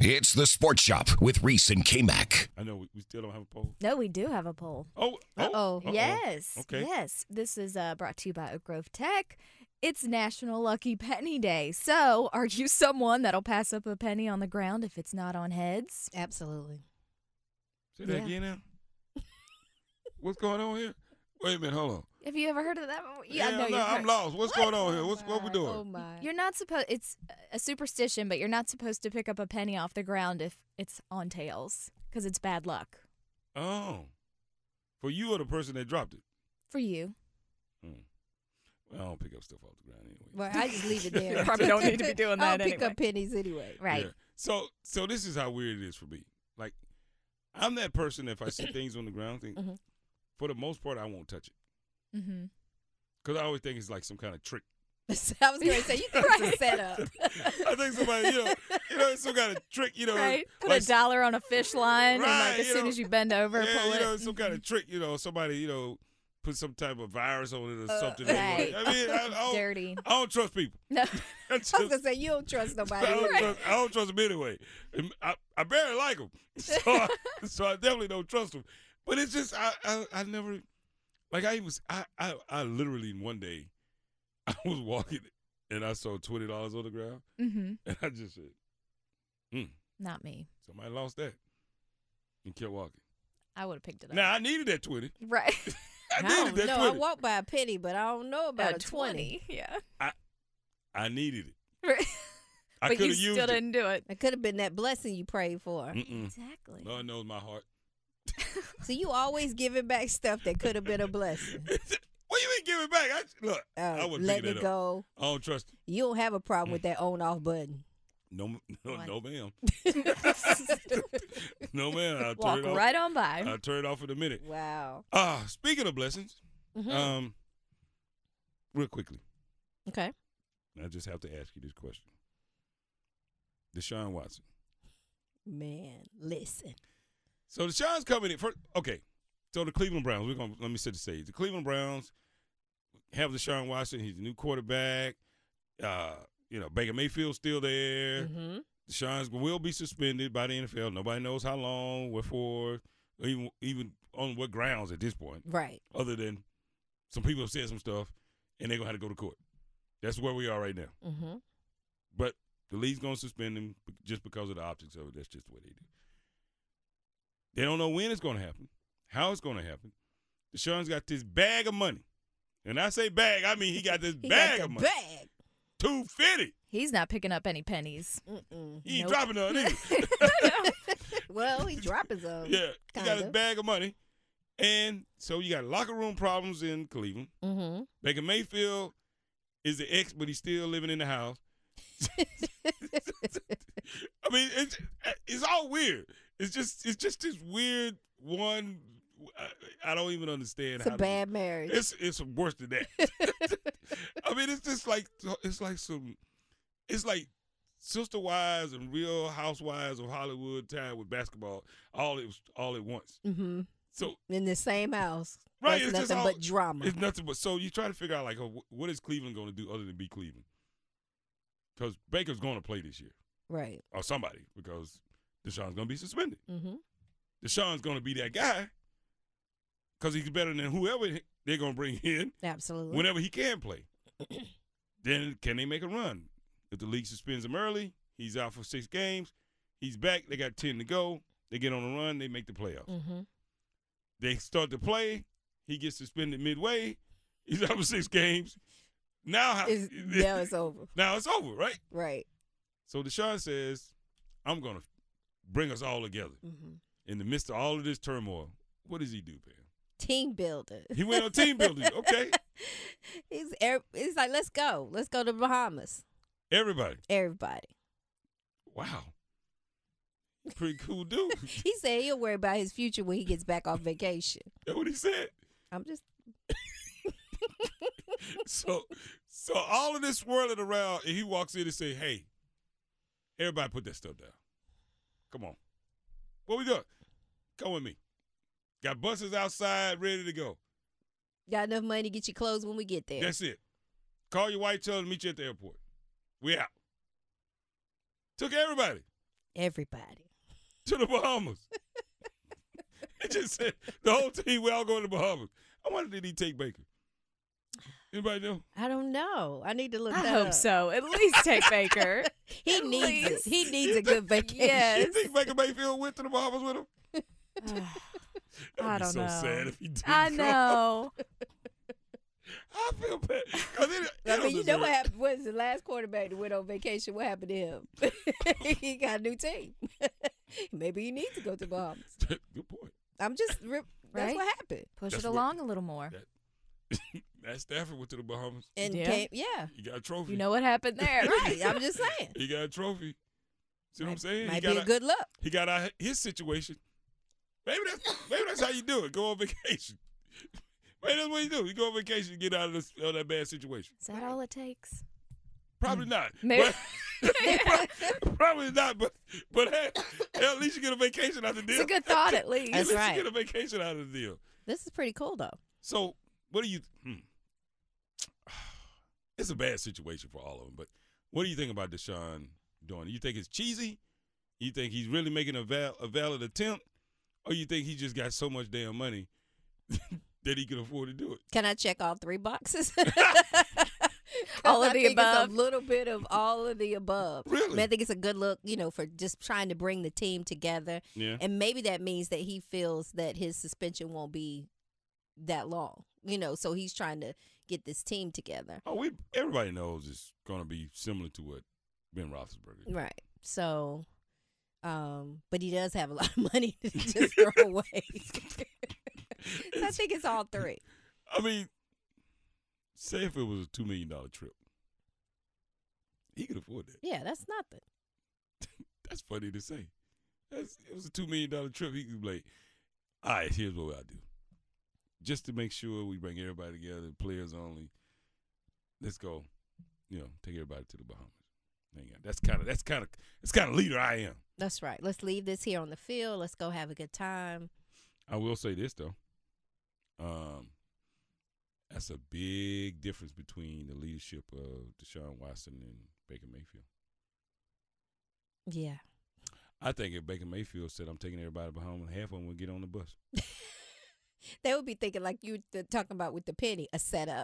It's the Sports Shop with Reese and K-Mac. I know we still don't have a poll. No, we do have a poll. Oh. Yes. Okay. Yes. This is brought to you by Oak Grove Tech. It's National Lucky Penny Day. So, are you someone that'll pass up a penny on the ground if it's not on heads? Absolutely. Say that again now. What's going on here? Wait a minute, hold on. Have you ever heard of that before? I'm lost. What's going on here? What we doing? Oh my. You're not supposed. It's a superstition, but you're not supposed to pick up a penny off the ground if it's on tails because it's bad luck. Oh. For you or the person that dropped it? For you. Well, I don't pick up stuff off the ground anyway. Well, I just leave it there. Probably don't need to be doing that I'll pick anyway. up pennies anyway. Right. Yeah. So this is how weird it is for me. Like, I'm that person, if I see things on the ground, for the most part, I won't touch it. Mm-hmm. Because I always think it's like some kind of trick. I was going to say, you think it's a setup. I think somebody, it's some kind of trick, Right. Put like, $1 on a fish line, and Right, as soon as you bend over, pull it. some kind of trick, somebody, put some type of virus on it or something. Right. I mean, I Dirty. don't trust people. No. I was going to say, you don't trust nobody. I don't trust them anyway. And I barely like them, so I definitely don't trust them. But it's just I never like I literally one day I was walking and I saw $20 on the ground, Mm-hmm. and I just said, Not me. somebody lost that, and kept walking. I would have picked it up. Now I needed that 20. Right. I needed that 20. I walk by a penny, but I don't know about a 20. Yeah. I needed it. Right. I But could you have used still it. didn't do it. It could have been that blessing you prayed for. Mm-mm. Exactly. Lord knows my heart. So you always giving back stuff that could have been a blessing. What you mean give it back? I wouldn't Let pick it that go. up. I don't trust it. You don't have a problem with that on-off button. No, ma'am. Walk No, ma'am. I'll turn it off. right on by. I'll turn it off in a minute. Wow. Speaking of blessings, real quickly, Okay. I just have to ask you this question. Deshaun Watson. Man, listen. So Deshaun's coming in first. Okay. So the Cleveland Browns, let me set the stage. The Cleveland Browns have Deshaun Watson. He's the new quarterback. Baker Mayfield's still there. Mm-hmm. Deshaun will be suspended by the NFL. Nobody knows how long, what for, or even on what grounds at this point. Right. Other than some people have said some stuff, and they're going to have to go to court. That's where we are right now. Mm-hmm. But the league's going to suspend him just because of the optics of it. That's just the way they do. They don't know when it's going to happen, how it's going to happen. Deshaun's got this bag of money. And I say bag, I mean he got this bag of money. Bag. $250. He's not picking up any pennies. Mm-mm. He ain't Nope. dropping none either. Well, he dropping some. Yeah, he got his Kinda. bag of money. And so you got locker room problems in Cleveland. Mm-hmm. Baker Mayfield is the ex, but he's still living in the house. I mean, it's all weird. It's just this weird one. I don't even understand It's how a bad marriage. It's worse than that. I mean, it's just like it's like Sister Wives and Real Housewives of Hollywood tied with basketball all at once. Mm-hmm. So In the same house. right, That's it's just nothing all, but drama. It's nothing but so you try to figure out like what is Cleveland going to do other than be Cleveland? Because Baker's going to play this year Right. or somebody because Deshaun's going to be suspended. Mm-hmm. Deshaun's going to be that guy because he's better than whoever they're going to bring in Absolutely. whenever he can play. Then can they make a run? If the league suspends him early, he's out for 6 games. He's back. They got 10 to go. They get on a run. They make the playoffs. Mm-hmm. They start to play. He gets suspended midway. He's out for 6 games. Now it's over. Now it's over, right? Right. So Deshaun says, I'm going to bring us all together. Mm-hmm. In the midst of all of this turmoil, what does he do, Pam? Team builder. He went on team building. Okay. He's like, let's go. Let's go to the Bahamas. Everybody. Everybody. Wow. Pretty cool dude. He said he'll worry about his future when he gets back off vacation. That's what he said. I'm just. So all of this swirling around, and he walks in and say, hey, everybody put that stuff down. Come on. What we got? Come with me. Got buses outside ready to go. Got enough money to get your clothes when we get there. That's it. Call your wife, tell her to meet you at the airport. We out. Took everybody. Everybody. To the Bahamas. It just said the whole team, we all going to the Bahamas. I wonder, did he take Baker? Anybody know? I don't know. I need to look I that hope up. so. At least take Baker. He At needs least. it. He needs a good vacation. Yes. You think Baker Mayfield went to the Bahamas with him? That'd I be don't so know. sad if he did. I know. I feel bad. 'Cause I mean, you know what happened? What was the last quarterback that went on vacation? What happened to him? He got a new team. Maybe he needs to go to Bahamas. Good point. I'm just, that's Right? what happened. Push That's it what- along a little more. That Stafford went to the Bahamas. And Yeah. yeah. He got a trophy. You know what happened there. Right. I'm just saying. He got a trophy. See what I'm saying? Might he be got a good look. He got out his situation. Maybe that's how you do it. Go on vacation. Maybe that's what you do. You go on vacation and get out of that bad situation. Is that all it takes? Probably not. Maybe- But, probably not. But hey, at least you get a vacation out of the deal. It's a good thought, at least. That's at least right. you get a vacation out of the deal. This is pretty cool, though. So, what do you? It's a bad situation for all of them. But what do you think about Deshaun doing? You think it's cheesy? You think he's really making a valid attempt, or you think he just got so much damn money that he can afford to do it? Can I check all three boxes? All of I the think above. It's a little bit of all of the above. Really? I mean, I think it's a good look, for just trying to bring the team together. Yeah. And maybe that means that he feels that his suspension won't be that long, so he's trying to get this team together. Oh, everybody knows it's going to be similar to what Ben Roethlisberger did. Right. So, but he does have a lot of money to just throw away. So I think it's all three. I mean, say if it was a $2 million trip, he could afford that. Yeah, that's nothing. That's funny to say. It was a $2 million trip. He could be like, all right, here's what I'll do. Just to make sure we bring everybody together, players only. Let's go, take everybody to the Bahamas. That's kind of leader I am. That's right. Let's leave this here on the field. Let's go have a good time. I will say this though. That's a big difference between the leadership of Deshaun Watson and Baker Mayfield. Yeah. I think if Baker Mayfield said, I'm taking everybody to Bahamas, half of them would get on the bus. They would be thinking like you talking about with the penny, a setup.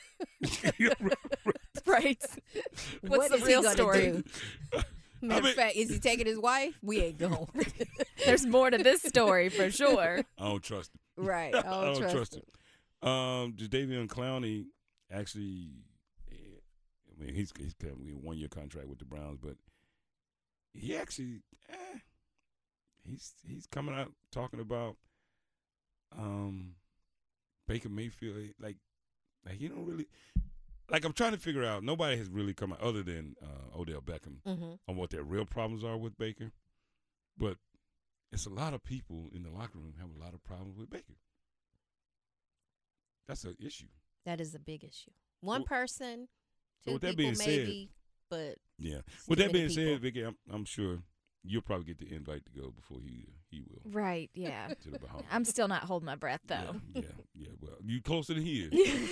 Right. What's the is real he gonna story? do? Matter of fact, is he taking his wife? We ain't going. There's more to this story for sure. I don't trust him. Right. I don't trust him. Jadavion Clowney actually, I mean, he's got a 1-year contract with the Browns, but he actually, he's coming out talking about Baker Mayfield. Like he don't really. Like, I'm trying to figure out, nobody has really come out, other than Odell Beckham, on what their real problems are with Baker. But it's a lot of people in the locker room have a lot of problems with Baker. That's an issue. That is a big issue. One person, So two with that people being said- maybe, but Yeah. it's With too that many being said, people. Vicky, I'm sure you'll probably get the invite to go before he will Right, yeah. to the Bahamas. I'm still not holding my breath, though. Yeah. Well, you closer than he is.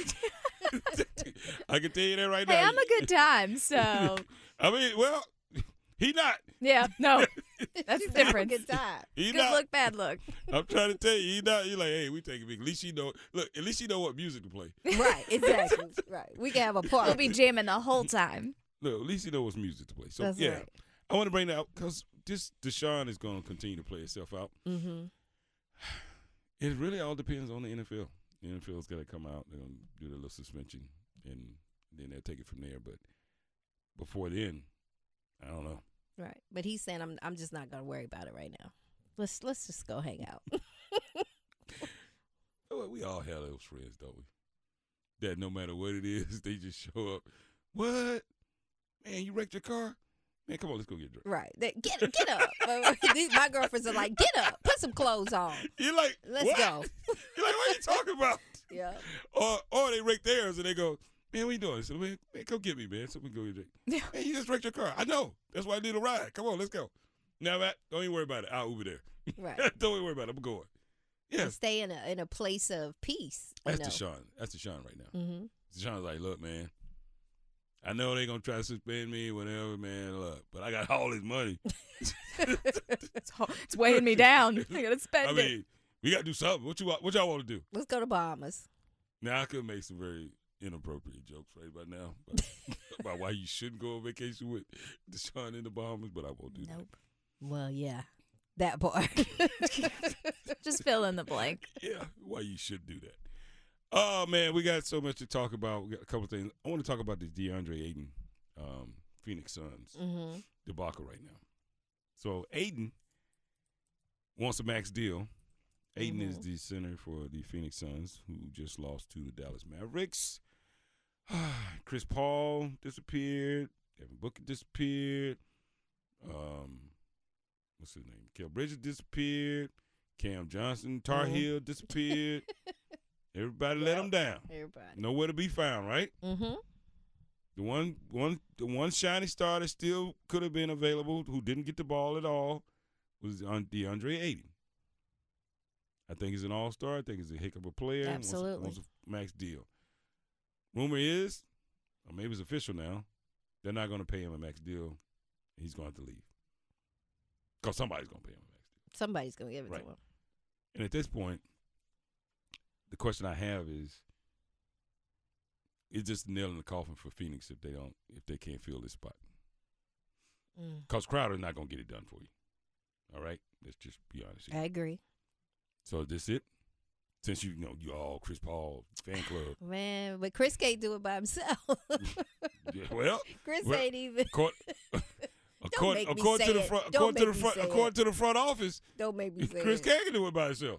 I can tell you that right Hey, now. I'm a good time, so I mean, well, he not. yeah, no, that's She's the having a difference. good time. He Good not. look, bad look. I'm trying to tell you, he not. You're like, hey, we take it big. At least you know. Look, at least you know what music to play. Right, exactly. Right. We can have a party. We'll be jamming the whole time. Look, at least you know what music to play. So That's yeah, right. I want to bring that up because this Deshaun is going to continue to play itself out. Mm-hmm. It really all depends on the NFL. The NFL's got to come out and do the little suspension, and then they'll take it from there. But before then, I don't know. Right. But he's saying I'm just not gonna worry about it right now. Let's just go hang out. Well, we all have those friends, don't we? That no matter what it is, they just show up. What? Man, you wrecked your car? Man, come on, let's go get drunk. Right. Get up. My girlfriends are like, get up, put some clothes on. You're like, Let's what? go. You're like, what are you talking about? Yeah. Or they wreck theirs and they go, man, what you doing? I said, man, come get me, man. So we go get drink. Yeah. Man, you just wrecked your car. I know. That's why I need a ride. Come on, let's go. Now, Matt, don't even worry about it. I'll Uber there. Right. Don't even worry about it. I'm going. Yeah. To stay in a place of peace. That's Deshaun. That's Deshaun right now. Mm-hmm. Deshaun's like, look, man, I know they're gonna try to suspend me, whatever, man. Look, but I got all this money. It's weighing me down. I gotta spend I it. mean, we gotta do something. What y'all want to do? Let's go to Bahamas. Now I could make some very inappropriate jokes right about now about why you shouldn't go on vacation with Deshaun in the Bahamas, but I won't do Nope. Well, yeah, that part. Just fill in the blank. that. Yeah, why you should do that. Oh man, we got so much to talk about. We got a couple of things. I want to talk about the DeAndre Ayton, Phoenix Suns Mm-hmm. debacle right now. So Ayton wants a max deal. Ayton is the center for the Phoenix Suns, who just lost to the Dallas Mavericks. Chris Paul disappeared. Devin Booker disappeared. What's his name? Kel Bridges disappeared. Cam Johnson, Tar Heel disappeared. Everybody let him down. Everybody. Nowhere to be found, right? Mm-hmm. The one shiny star that still could have been available, who didn't get the ball at all, was on DeAndre Ayton. I think he's an all-star. I think he's a heck of a player. Absolutely. Wants a max deal. Rumor is, or maybe it's official now, they're not going to pay him a max deal. He's going to have to leave. Because somebody's going to pay him a max deal. Somebody's gonna give it Right. to him. And at this point, the question I have is just a nail in the coffin for Phoenix if they can't fill this spot. Because Crowder's not going to get it done for you. All right? Let's just be honest here. I agree. So is this it? Since you all Chris Paul fan club. Man, but Chris can't do it by himself. Yeah, well, Chris ain't even. According make me to say the it. front, Don't according to make the me front, say it. according to the front office, Don't make me say Chris it. can't do it by himself.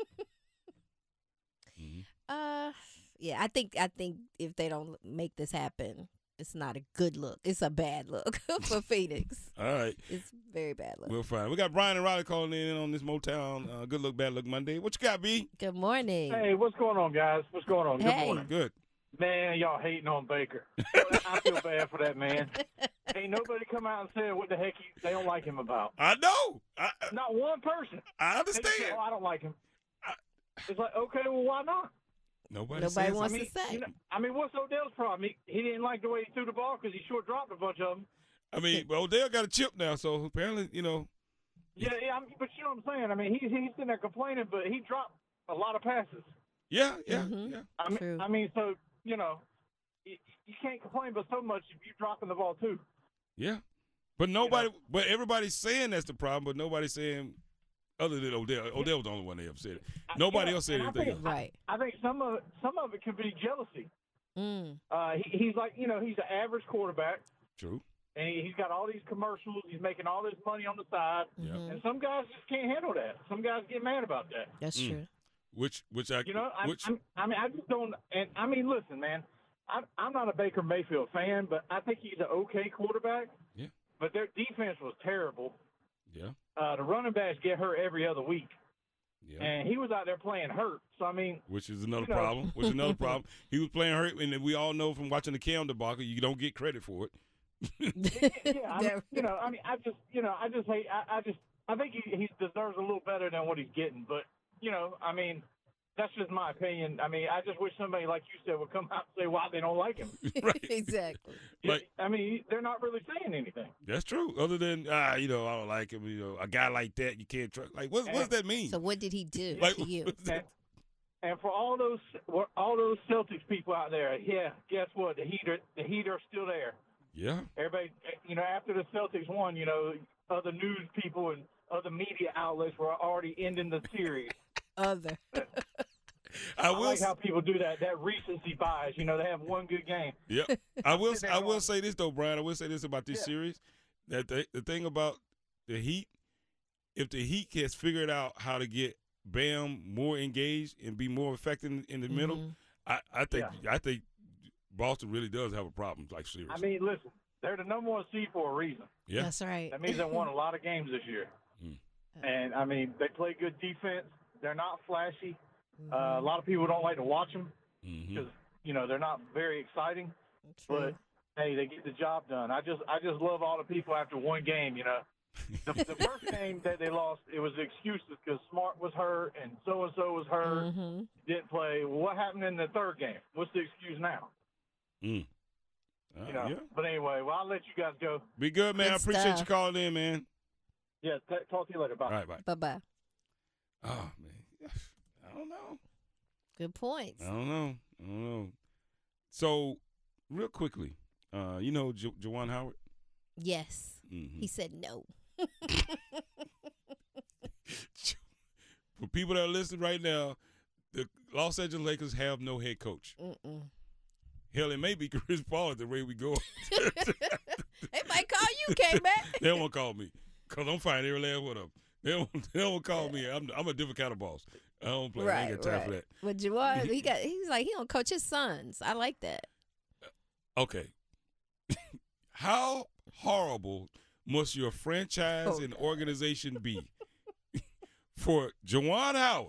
Yeah, I think if they don't make this happen, it's not a good look. It's a bad look for Phoenix. All right, It's very bad look. we'll find. We got Brian and Riley calling in on this Motown Good Look Bad Look Monday. What you got, B? Good morning. Hey, what's going on, guys? What's going on? Good Hey. morning. Good. Man, y'all hating on Baker. I feel bad for that man. Ain't nobody come out and said what the heck they don't like him about. I know. Not one person. I They just say, understand. oh, I don't like him. It's like, okay, well, why not? Nobody Nobody says wants I mean, to say. What's Odell's problem? He didn't like the way he threw the ball because he sure dropped a bunch of them. I mean, but Odell got a chip now, so apparently, Yeah, but you know what I'm saying? I mean, he's sitting there complaining, but he dropped a lot of passes. yeah. True. I mean, so, you can't complain but so much if you're dropping the ball, too. Yeah. But but everybody's saying that's the problem, but nobody's saying other than Odell. Odell was the only one they upset. Nobody else said and I anything think- else. Right. I think some of it could be jealousy. Mm. He's like, he's an average quarterback, True. and he's got all these commercials. He's making all this money on the side, Yeah. Mm-hmm. and some guys just can't handle that. Some guys get mad about that. That's true. Which I I just don't. And I mean, listen, man, I'm not a Baker Mayfield fan, but I think he's an okay quarterback. Yeah. But their defense was terrible. yeah. The running backs get hurt every other week, Yeah. and he was out there playing hurt. So I mean, Which is another you know. problem. Which is another problem. He was playing hurt, and we all know from watching the Cam debacle, you don't get credit for it. I think he deserves a little better than what he's getting. But, I mean, that's just my opinion. I mean, I just wish somebody like you said would come out and say why they don't like him. Right. Exactly. Like- I mean, they're not really saying anything. That's true. Other than I don't like him. A guy like that you can't trust. Like, what does that mean? So what did he do Like, to you? what's that? And for all those Celtics people out there, yeah, guess what? The Heat are still there. Yeah. Everybody, after the Celtics won, other news people and other media outlets were already ending the series. Other. I I will. like how people do that recency bias. They have one good game. Yep. I will wrong. say this though, Brian. I will say this about this series. That the thing about the Heat, if the Heat has figured out how to get Bam more engaged and be more effective in the middle, I think Boston really does have a problem. Like seriously. I mean, listen, they're the number one seed for a reason. Yeah. That's right. That means they won a lot of games this year. And, I mean, they play good defense. They're not flashy. A lot of people don't like to watch them because, they're not very exciting. True. But, hey, they get the job done. I just love all the people after one game, The first game that they lost, it was excuses because Smart was hurt and so-and-so was hurt, didn't play. Well, what happened in the third game? What's the excuse now? Yeah. But anyway, well, I'll let you guys go. Be good, man. Good I appreciate you stuff. calling in, man. Yeah, talk to you later. Bye. All right, bye. Bye-bye. Oh, man. I don't know. Good points. I don't know. So, real quickly, you know Juwan Howard? Yes. Mm-hmm. He said no. For people that are listening right now, the Los Angeles Lakers have no head coach. Mm-mm. Hell, it may be Chris Paul the way we go. They might call you, K-Mac. They won't call me because I'm fine every last one of them. They won't call me. I'm a different kind of boss. I don't play. I ain't got time for that. But Jawad, he's like, he don't coach his sons. I like that. Okay. How horrible must your franchise and organization be for Juwan Howard,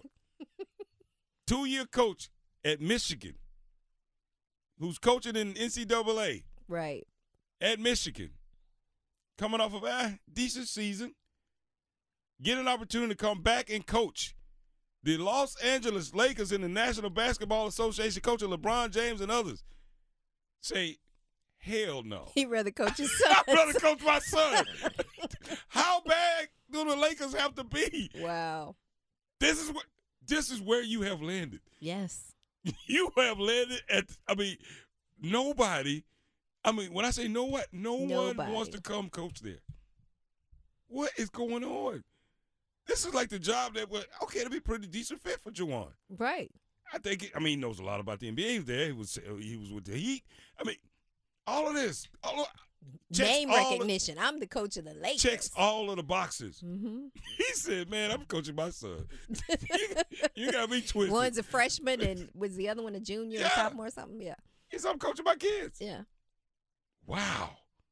2-year coach at Michigan, who's coaching in NCAA Right. at Michigan, coming off of a decent season, get an opportunity to come back and coach the Los Angeles Lakers in the National Basketball Association, coaching LeBron James and others. Say, hell no. He'd rather coach his sons. I'd rather coach my son. How bad do the Lakers have to be? Wow. This is where you have landed. Yes. You have landed at. Nobody. When I say no one wants to come coach there. What is going on? This is like the job that would it'll be a pretty decent fit for Juwan. Right. I think. He knows a lot about the NBA. He was there. He was with the Heat. All of this. Name recognition. I'm the coach of the Lakers. Checks all of the boxes. Mm-hmm. He said, man, I'm coaching my son. you got me twisted. One's a freshman and was the other one a junior or sophomore or something? Yeah. He said, I'm coaching my kids. Yeah. Wow.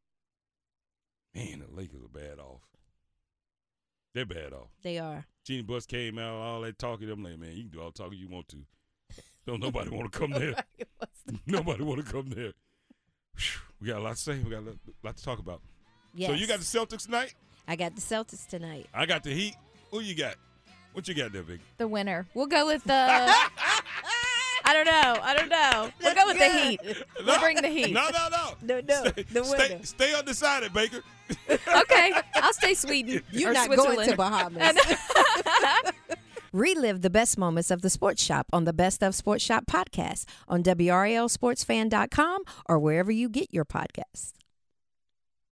Man, the Lakers are bad off. They're bad off. They are. Jeannie Buss came out, all that talking. I'm like, man, you can do all the talking you want to. Don't nobody want to come there. Nobody want to come there. Whew, we got a lot to say. We got a lot to talk about. Yes. So you got the Celtics tonight? I got the Celtics tonight. I got the Heat. Who you got? What you got there, Vic? The winner. We'll go with the. I don't know. We'll go with the Heat. We'll bring the Heat. No. No, the winner. Stay undecided, Baker. Okay, I'll stay Sweden. You're or not Switzerland. going to Bahamas. Relive the best moments of the Sports Shop on the Best of Sports Shop podcast on WRLSportsFan.com or wherever you get your podcasts.